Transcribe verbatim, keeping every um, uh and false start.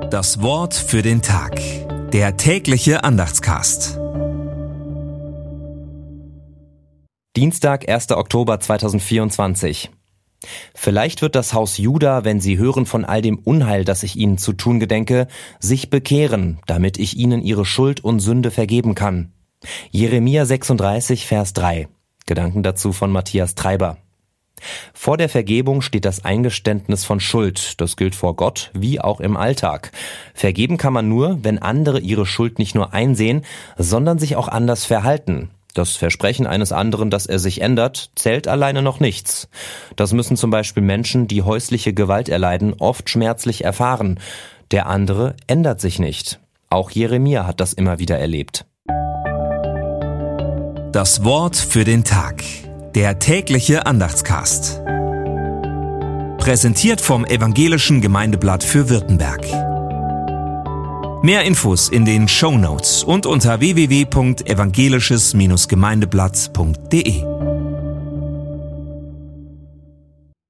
Das Wort für den Tag. Der tägliche Andachtscast. Dienstag, erster Oktober zweitausendvierundzwanzig. Vielleicht wird das Haus Juda, wenn sie hören von all dem Unheil, das ich ihnen zu tun gedenke, sich bekehren, damit ich ihnen ihre Schuld und Sünde vergeben kann. Jeremia sechsunddreißig, Vers drei. Gedanken dazu von Matthias Treiber. Vor der Vergebung steht das Eingeständnis von Schuld. Das gilt vor Gott wie auch im Alltag. Vergeben kann man nur, wenn andere ihre Schuld nicht nur einsehen, sondern sich auch anders verhalten. Das Versprechen eines anderen, dass er sich ändert, zählt alleine noch nichts. Das müssen zum Beispiel Menschen, die häusliche Gewalt erleiden, oft schmerzlich erfahren. Der andere ändert sich nicht. Auch Jeremia hat das immer wieder erlebt. Das Wort für den Tag. Der tägliche Andachtscast. Präsentiert vom Evangelischen Gemeindeblatt für Württemberg. Mehr Infos in den Shownotes und unter w w w punkt evangelisches Gemeindeblatt punkt de.